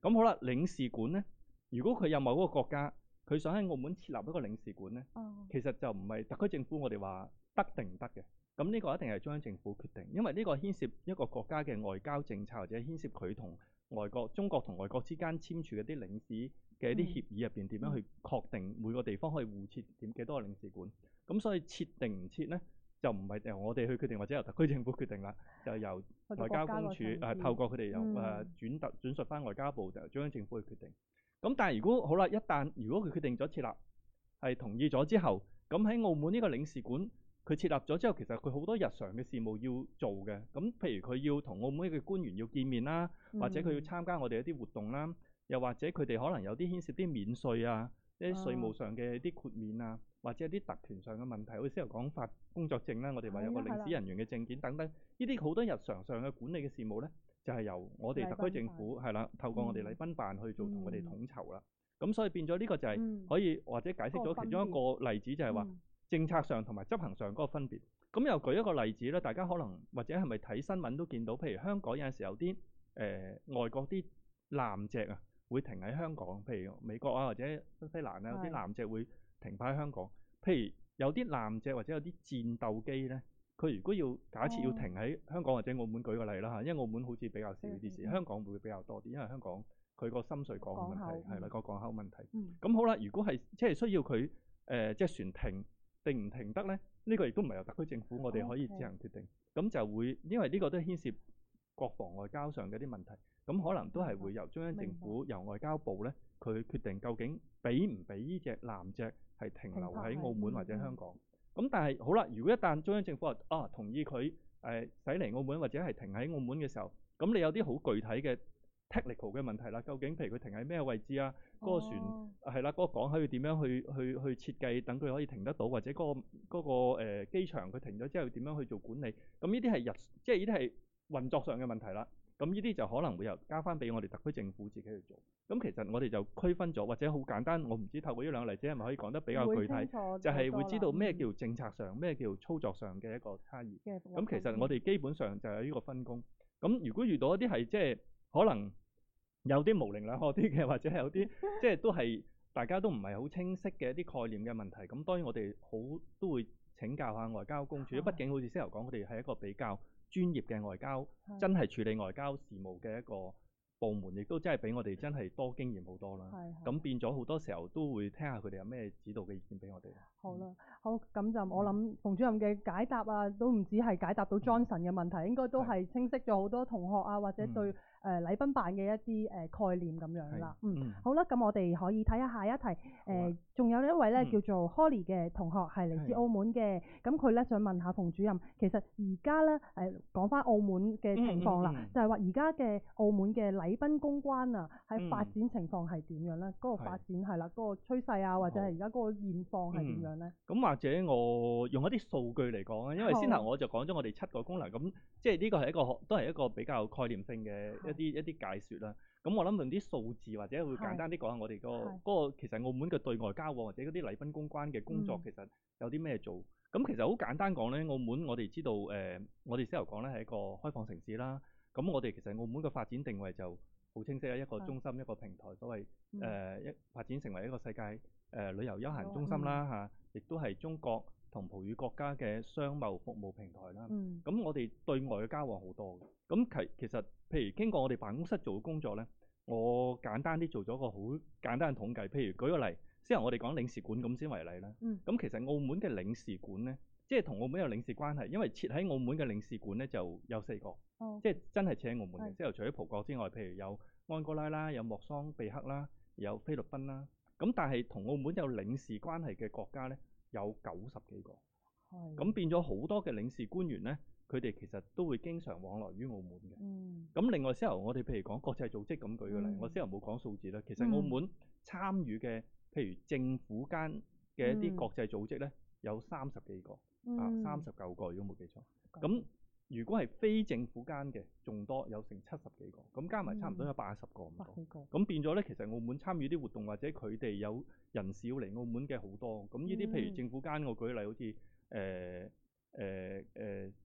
咁好啦，領事館咧，如果佢有某個國家佢想喺澳門設立一個領事館咧，其實就唔係特區政府我哋話得定唔得嘅。咁呢個一定係中央政府決定，因為呢個牽涉一個國家嘅外交政策，或者牽涉佢同中國同外國之間簽署嘅啲領事嘅一啲協議入邊點樣去確定每個地方可以互設幾多個領事館。咁所以設定唔設咧，就唔係由我哋去決定，或者由特區政府決定啦，就由外交公署透過佢哋由轉述翻外交部，就由中央政府去決定。咁但係如果好啦，如果佢決定咗設立係同意咗之後，咁喺澳門呢個領事館佢設立咗之後，其實佢好多日常嘅事務要做嘅。咁譬如佢要同澳門嘅官員要見面啦，或者佢要參加我哋一啲活動啦，又或者佢哋可能有啲牽涉啲免稅啊，一啲稅務上嘅啲豁免啊，或者一啲特權上嘅問題，好似先頭講發工作證啦，我哋話有個領事人員嘅證件等等，呢啲好多日常上嘅管理嘅事務咧，就係由我哋特區政府係啦，透過我哋禮賓辦去做，同我哋統籌啦。咁所以變咗呢個就係可以或者解釋咗其中一個例子，就係話政策上同埋執行上嗰個分別。咁又舉一個例子咧，大家可能或者係咪睇新聞都見到，譬如香港有陣時有啲外國啲艦隻啊，會停喺香港，譬如美國啊或者新西蘭啊，有啲艦隻會停泊喺香港。譬如有啲艦隻或者有啲戰鬥機咧，佢如果假設要停喺香港或者澳門，舉個例啦嚇，因為澳門好似比較少呢啲事，香港會比較多啲，因為香港佢個深水港嘅問題係啦，個港口問題。咁好啦，如果係即係需要佢即係船停定唔停得咧？呢個亦都唔係由特區政府我哋可以自行決定。咁就會因為呢個都牽涉國防外交上嘅啲問題，咁可能都係會由中央政府由外交部咧佢決定究竟俾唔俾呢隻艦隻係停留喺澳門或者香港。咁但係好啦，如果一旦中央政府話同意佢駛嚟澳門或者係停喺澳門嘅時候，咁你有啲好具體嘅 technical 嘅問題啦，究竟譬如佢停喺咩位置啊？嗰個船係啦，嗰個港口要點樣去設計，等佢可以停得到，或者嗰個機場佢停咗之後點樣去做管理？咁呢啲係即係呢啲係運作上嘅問題啦。咁呢啲就可能會由交翻俾我哋特區政府自己去做。咁其實我哋就區分咗，或者好簡單，我唔知透過呢兩個例子係咪可以講得比較具體，就係會知道咩叫政策上，咩叫操作上嘅一個差異。咁其實我哋基本上就有呢個分工。咁如果遇到一啲係即係可能有啲模棱兩可啲嘅，或者係有啲即係都係大家都唔係好清晰嘅一啲概念嘅問題，咁當然我哋都會請教下外交公署。畢竟好似先頭講，我哋係一個比較專業嘅外交，真係處理外交事務嘅一個部門，亦都真係比我哋真係多經驗好多啦。咁變咗好多時候都會聽下佢哋有咩指導嘅意見俾我哋。 好啦，好，咁就我諗馮主任嘅解答啊，都唔止係解答到 Johnson 嘅問題，應該都係清晰咗好多同學啊，或者對禮賓辦嘅一啲概念咁樣啦。好啦，咁我哋可以睇下下一題。仲有一位咧叫做 Holly 嘅同學係嚟自澳門嘅，咁佢咧想問下馮主任，其實而家咧講翻澳門嘅情況啦，就係話而家嘅澳門嘅禮賓公關啊，喺發展情況係點樣咧？嗰個發展係啦，嗰個趨勢啊，或者係而家嗰個現況係點樣咧？ 咁或者我用一啲數據嚟講啊，因為先頭我就講咗我哋7個功能，咁即係呢個係都係一個比較概念性嘅一啲解説啦。咁我諗用啲數字或者會簡單啲講下我哋嗰個其實澳門嘅對外交往或者嗰啲禮賓公關嘅工作其實有啲咩做？咁其實好簡單講咧，澳門我哋知道我哋先頭講咧係一個開放城市啦。咁我哋其實澳門嘅發展定位就好清晰啦，一個中心一個平台，所謂發展成為一個世界旅遊休閒中心啦嚇，亦都係中國同葡語國家嘅商貿服務平台啦。咁我哋對外嘅交往好多嘅。咁其實譬如經過我哋辦公室做嘅工作咧，我簡單啲做咗個好簡單嘅統計。譬如舉個例，先由我哋講領事館咁先為例啦。咁其實澳門嘅領事館咧，即係同澳門有領事關係，因為設喺澳門嘅領事館咧就有4個，即係真係設喺澳門嘅。即係除咗葡國之外，譬如有安哥拉啦，有莫桑比克啦，有菲律賓啦。咁但係同澳門有領事關係嘅國家咧，有90幾個。咁變咗好多嘅領事官員咧，佢哋其實都會經常往來於澳門嘅。咁另外先由我哋譬如講國際組織咁舉個例，我先頭冇講數字啦。其實澳門參與嘅譬如政府間嘅一啲國際組織咧，有30幾個，39個如果冇記錯。咁如果係非政府間嘅仲多，有成70幾個，咁加埋差唔多有80個咁多。咁變咗咧，其實澳門參與啲活動或者佢哋有人士要嚟澳門嘅好多。咁呢啲譬如政府間，我舉例好似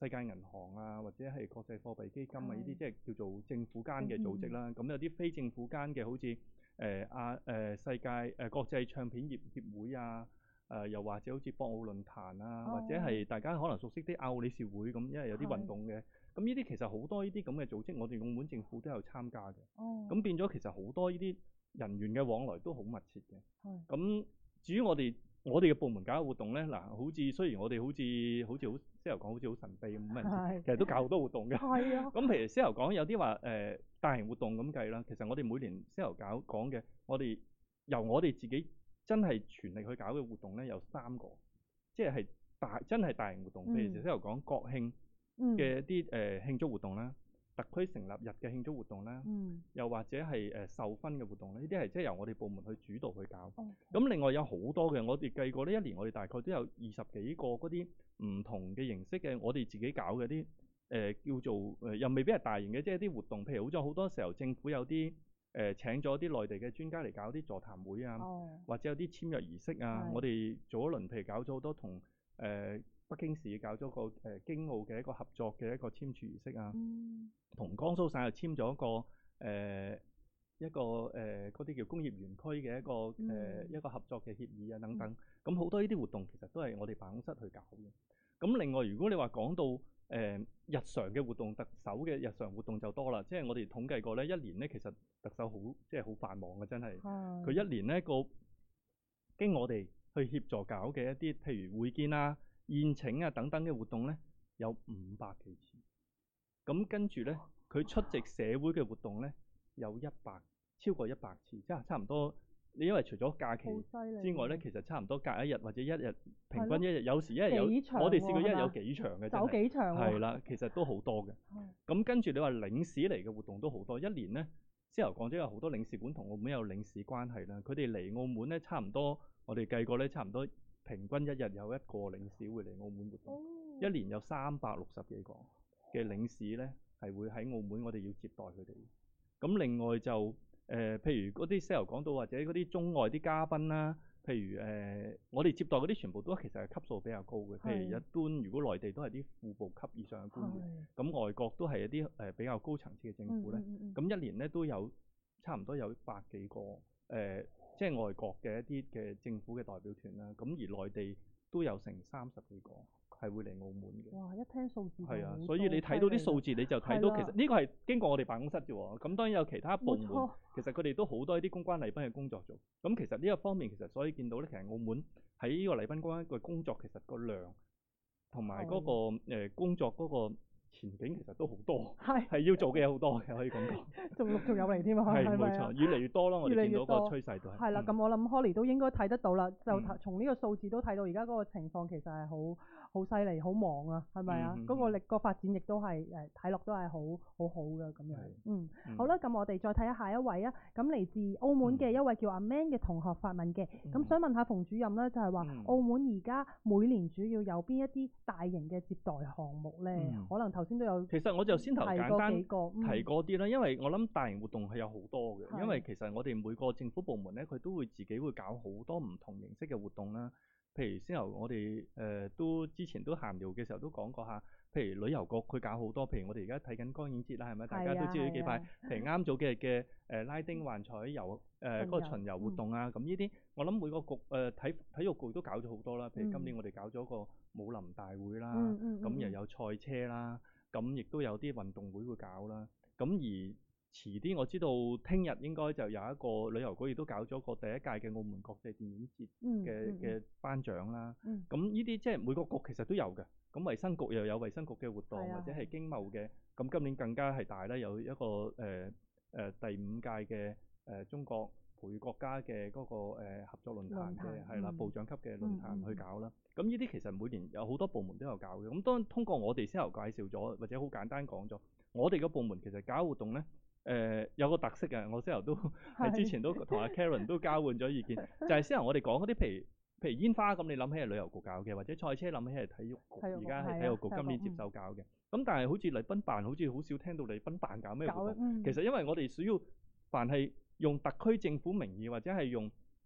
世界銀行啊，或者係國際貨幣基金啊呢啲，即係叫做政府間嘅組織啦。咁有啲非政府間嘅，好似世界國際唱片業協會啊，又或者好似博鰲論壇啊，或者係大家可能熟悉啲亞奧理事會咁，因為有啲運動嘅。咁呢啲其實好多呢啲咁嘅組織，我哋澳門政府都有參加嘅。咁變咗其實好多呢啲人員嘅往來都好密切嘅。咁至於我哋嘅部門搞嘅活動咧，嗱，好似雖然我哋好似先頭講好似好神秘咁樣，其實都搞好多活動嘅。咁譬如先頭講有啲話大型活動咁計啦，其實我哋每年先頭講嘅，由我哋自己真係全力去搞嘅活動咧，有3個，即係真係大型活動。譬如先頭講國慶嘅一啲慶祝活動啦，特區成立日嘅慶祝活動啦，又或者係授勳嘅活動咧，呢啲係即係由我哋部門去主導去搞。咁另外有好多嘅，我哋計過呢，一年我哋大概都有20幾個嗰啲唔同嘅形式嘅，我哋自己搞嘅啲叫做又未必係大型嘅，即係啲活動。譬如好多時候政府有啲請咗啲內地嘅專家嚟搞啲座談會啊，或者有啲簽約儀式啊。我哋做一輪，譬如搞咗好多同北京市搞咗個京澳嘅一個合作嘅一個簽署儀式啊，同江蘇省又簽咗一個嗰啲叫工業園區嘅一個合作嘅協議啊等等。咁好多呢啲活動其實都係我哋辦公室去搞嘅。咁另外如果你話講到日常嘅活動，特首嘅日常活動就多啦。即係我哋統計過咧，一年咧其實特首即係好繁忙嘅，真係。佢一年咧經我哋去協助搞嘅一啲，譬如會見啊、宴請啊等等嘅活動咧，有500幾次。咁跟住咧，佢出席社會嘅活動咧，有超過100次，即係差唔多。你因為除咗假期之外咧，其實差唔多隔一日或者一日平均一日，有時一日有我哋試過一日有幾場嘅， 走幾場係啦，其實都好多嘅。咁跟住你話領事嚟嘅活動都好多，一年咧，先頭講咗有好多領事館同澳門有領事關係啦。佢哋嚟澳門咧，差唔多我哋計過咧，差唔多平均一日有1個領事會嚟澳門活動，一年有360幾個嘅領事咧係會喺澳門，我哋要接待佢哋。咁另外就譬如嗰啲先頭講到，或者嗰啲中外啲嘉賓啦，譬如我哋接待嗰啲全部都其實係級數比較高嘅。譬如一般如果內地都係啲副部級以上嘅官員，咁外國都係一啲比較高層次嘅政府咧，咁一年咧都有差唔多有100幾個即係外國嘅一啲嘅政府嘅代表團啦。咁而內地都有成30幾個係會嚟澳門嘅。 哇！一聽數字係啊，所以你睇到啲數字你就睇到其實呢個係經過我哋辦公室啫喎。咁當然有其他部門，其實佢哋都好多一啲公關禮賓嘅工作做。咁其實呢一方面其實所以見到咧，其實澳門喺呢個禮賓關嘅工作其實個量同埋嗰個工作嗰個前景其實都好多，係要做嘅嘢好多嘅，可以咁講。 仲陸續有嚟添啊， 係冇錯，越嚟越多咯。我哋見到個趨勢都係。 係啦，咁我諗 Holly 都應該睇得到啦，就從呢個數字都睇到而家嗰個情況其實係好犀利，好忙啊，係咪啊？嗰個發展亦都係睇落都係好好嘅咁樣。好啦，咁我哋再睇下一位啊。咁嚟自澳門嘅一位叫阿 Man 嘅同學發問嘅，咁想問下馮主任咧，就係話澳門而家每年主要有邊一啲大型嘅接待項目咧？可能頭先都有。其實我就先頭簡單提過啲啦，因為我諗大型活動係有好多嘅，因為其實我哋每個政府部門咧，佢都會自己會搞好多唔同形式嘅活動啦。譬如先由我哋都之前都閒聊嘅時候都講過下，譬如旅遊局佢搞好多，譬如我哋而家睇緊光影節啦，係咪？大家都知道呢幾排，譬如啱早幾日嘅拉丁幻彩遊嗰個巡遊活動啊，咁呢啲我諗每個局體育局都搞咗好多啦。譬如今年我哋搞咗個武林大會啦，咁又有賽車啦，咁亦都有啲運動會會搞啦。咁而遲啲我知道聽日應該就有一個旅遊局亦都搞咗個第一屆嘅澳門國際電影節嘅頒獎啦。咁呢啲即係每個局其實都有嘅。咁衛生局又有衛生局嘅活動，或者係經貿嘅。咁今年更加係大啦，有一個第5屆嘅中國培育國家嘅嗰個合作論壇嘅係啦，部長級嘅論壇去搞啦。咁呢啲其實每年有好多部門都有搞嘅。咁當然通過我哋先頭介紹咗，或者好簡單講咗，我哋個部門其實搞活動咧。有個特色嘅，我先頭都喺之前都同阿 Karen 都交換咗意見，就係先頭我哋講嗰啲譬如煙花咁，你諗起係旅遊局搞嘅，或者賽車諗起係體育局，而家係體育局今年接手搞嘅。咁但係好似禮賓辦好似好少聽到禮賓辦搞咩活動。其實因為我哋主要凡係用特區政府名義或者係用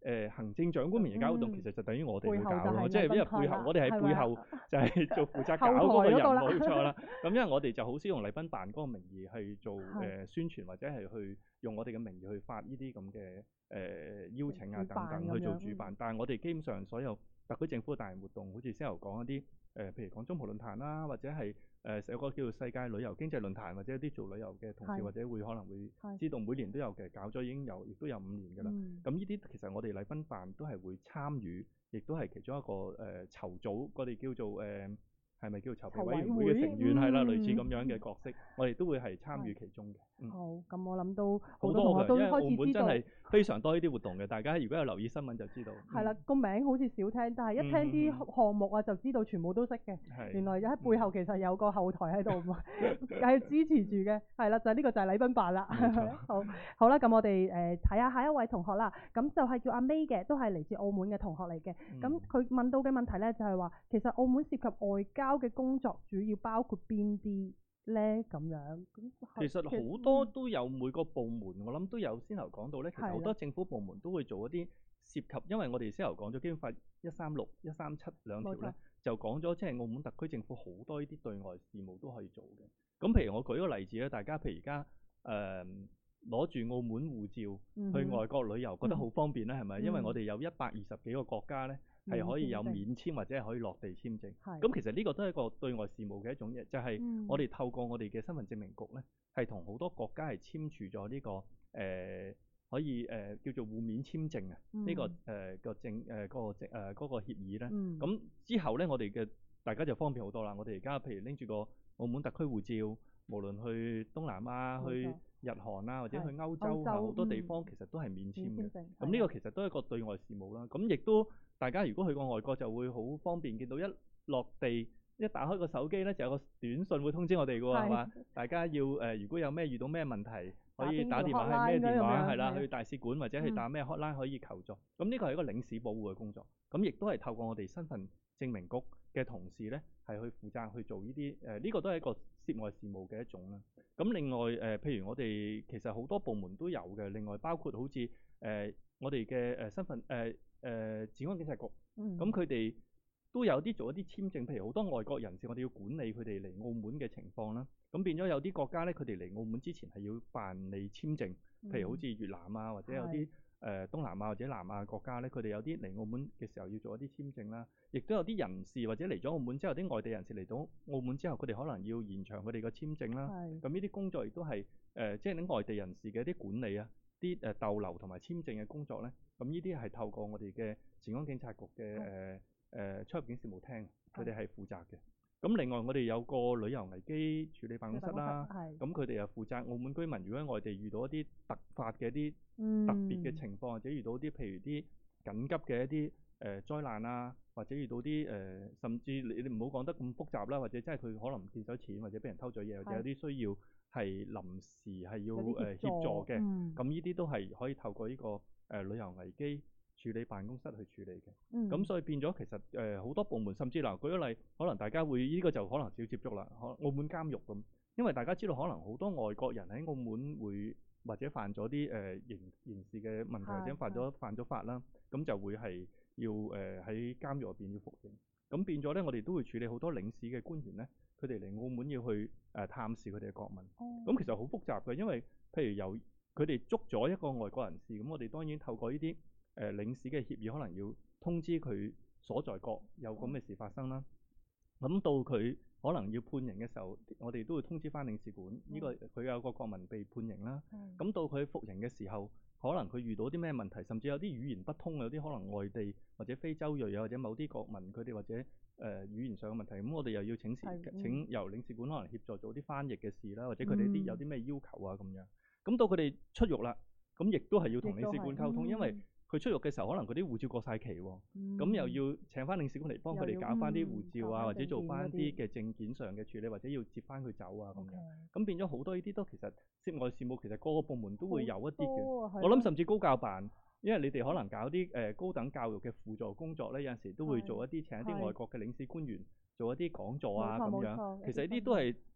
行政長官名義搞活動，其實就等於我哋會搞咯，即係因為背後我哋喺背後就係做負責搞嗰個人，冇錯啦。咁因為我哋就好少用禮賓辦嗰個名義去做宣傳，或者係去用我哋嘅名義去發呢啲咁嘅邀請啊等等去做主辦。但係我哋基本上所有特區政府嘅大型活動，好似先頭講一啲譬如講中葡論壇啦，或者係有個叫做世界旅遊經濟論壇，或者一啲做旅遊嘅同事，或者會可能會知道每年都有嘅，搞咗已經有，亦都有5年㗎啦。咁呢啲其實我哋禮賓辦都係會參與，亦都係其中一個籌組，我哋叫做係咪叫籌備委員會嘅成員係啦，類似咁樣嘅角色，我哋都會係參與其中嘅。 好，咁我諗都好多嘅，因為澳門真係非常多呢啲活動嘅，大家如果有留意新聞就知道。 係啦，個名好似少聽，但係一聽啲項目啊就知道全部都識嘅。原來喺背後其實有個後台喺度，係支持住嘅。係啦，就呢個就係禮賓辦啦。好啦，咁我哋睇下下一位同學啦。咁就係叫阿 May 嘅，都係嚟自澳門嘅同學嚟嘅。咁佢問到嘅問題咧就係話，其實澳門涉及外交嘅工作主要包括邊啲咧？咁樣其實好多都有，每個部門我諗都有先頭講到咧。其實好多政府部門都會做一啲涉及，因為我哋先頭講咗《基本法》136、137兩條咧，就講咗即係澳門特區政府好多呢啲對外事務都可以做嘅。咁譬如我舉個例子咧，大家譬如而家攞住澳門護照去外國旅遊，覺得好方便咧，係咪？因為我哋有120幾個國家咧，係可以有免簽或者係可以落地簽證。咁其實呢個都係一個對外事務嘅一種嘢，就係我哋透過我哋嘅身份證明局咧，係同好多國家係簽署咗呢個可以叫做互免簽證啊，呢個嗰個協議咧。咁之後咧，我哋嘅大家就方便好多啦。我哋而家譬如拎住個澳門特區護照，無論去東南亞、去日韓啊，或者去歐洲啊，好多地方其實都係免簽嘅。咁呢個其實都係一個對外事務啦。咁亦都大家如果去過外國就會好方便，見到一落地一打開個手機咧，就有個短信會通知我哋㗎喎，係嘛？大家要如果有咩遇到咩問題，可以打電話係咩電話係啦，去大使館或者去打咩 hotline 可以求助。咁呢個係一個領事保護嘅工作。咁亦都係透過我哋身份證明局嘅同事咧，係去負責去做呢啲呢個都係一個涉外事務嘅一種啦。咁另外譬如我哋其實好多部門都有嘅，另外包括好似我哋嘅身份治安警察局，咁佢哋都有啲做一啲簽證，譬如好多外國人士，我哋要管理佢哋嚟澳門嘅情況啦。咁變咗有啲國家咧，佢哋嚟澳門之前係要辦理簽證，譬如好似越南啊，或者有啲東南亞或者南亞國家咧，佢哋有啲嚟澳門嘅時候要做一啲簽證啦。亦都有啲人士或者嚟咗澳門之後，啲外地人士嚟到澳門之後，佢哋可能要延長佢哋嘅簽證啦。咁呢啲工作亦都係即係啲外地人士嘅一啲管理啊，啲逗留同埋簽證嘅工作咧。咁呢啲係透過我哋嘅治安警察局嘅出入境事務廳，佢哋係負責嘅。咁另外我哋有個旅遊危機處理辦公室啦，咁佢哋又負責澳門居民如果喺外地遇到一啲突發嘅一啲特別嘅情況，或者遇到啲譬如啲緊急嘅一啲災難啊，或者遇到啲甚至你唔好講得咁複雜啦，或者真係佢可能唔見咗錢，或者俾人偷咗嘢，或者有啲需要係臨時係要協助嘅，咁呢啲都係可以透過呢個旅遊危機處理辦公室去處理嘅。咁所以變咗其實好多部門，甚至嗱舉個例，可能大家會呢個就可能少接觸啦，澳門監獄咁，因為大家知道可能好多外國人喺澳門會或者犯咗啲刑事嘅問題，或者犯咗法啦，咁就會係要喺監獄入邊要服刑。咁變咗咧，我哋都會處理好多領事嘅官員咧，佢哋嚟澳門要去探視佢哋嘅國民。咁其實好複雜嘅，因為譬如由佢哋捉咗一個外國人士，咁我哋當然透過呢啲領事嘅協議，可能要通知佢所在國有咁嘅事發生啦。咁到佢可能要判刑嘅時候，我哋都會通知翻領事館，呢個佢有個國民被判刑啦。咁到佢服刑嘅時候，可能佢遇到啲咩問題，甚至有啲語言不通，有啲可能外地或者非洲裔啊，或者某啲國民佢哋或者語言上嘅問題，咁我哋又要請由領事館可能協助做啲翻譯嘅事啦，或者佢哋啲有啲咩要求啊咁樣。咁到佢哋出獄啦，咁亦都係要同領事館溝通，因為佢出獄嘅時候，可能佢啲護照過晒期喎，咁又要請翻領事館嚟幫佢哋搞翻啲護照啊，或者做翻啲嘅證件上嘅處理，或者要接翻佢走啊咁樣。咁變咗好多呢啲都其實涉外事務，其實個個部門都會有一啲嘅。我諗甚至高教辦，因為你哋可能搞啲高等教育嘅輔助工作咧，有陣時都會做一啲請一啲外國嘅領事官員做一啲講座啊咁樣。其實呢啲都係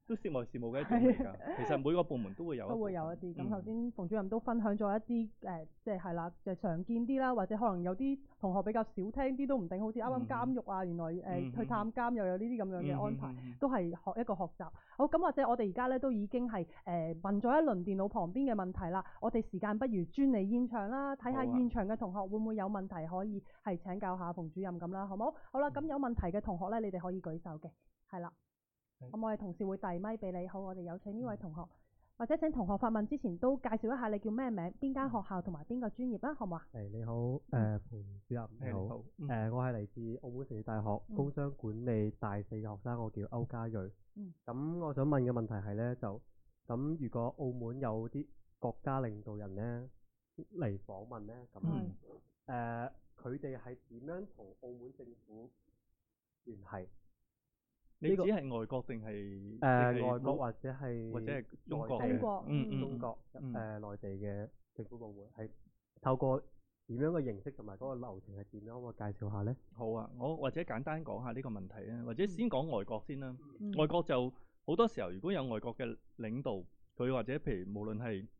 都涉外事務嘅一種嚟㗎。其實每個部門都會有一啲。咁頭先馮主任都分享咗一啲即係啦，就常見啲啦，或者可能有啲同學比較少聽啲都唔定，好似啱啱監獄啊，原來去探監又有呢啲咁樣嘅安排，都係一個學習。好，咁或者我哋而家咧都已經係問咗一輪電腦旁邊嘅問題啦，我哋時間不如轉嚟現場啦，睇下現場嘅同學會唔會有問題可以係請教下馮主任咁啦，好冇？好啦，咁有問題嘅同學咧，你哋可以舉手嘅，係啦。咁我哋同事會遞咪俾你。好，我哋有請呢位同學，或者請同學發問之前都介紹一下你叫咩名、邊間學校同埋邊個專業啦，好唔好啊？ 你好，馮主任你好，我係嚟自澳門城市大學工商管理大四嘅學生，我叫歐嘉瑞。咁我想問嘅問題係咧，咁如果澳門有啲國家領導人咧嚟訪問咧，咁佢哋係點樣同澳門政府聯繫？ 你指係外國定係外國或者係中國中國內地嘅政府部門係透過點樣嘅形式同埋嗰個流程係點樣？可唔可以介紹下咧？ 好啊，我或者簡單講下呢個問題啊，或者先講外國先啦。外國就好多時候，如果有外國嘅領導，佢或者譬如無論係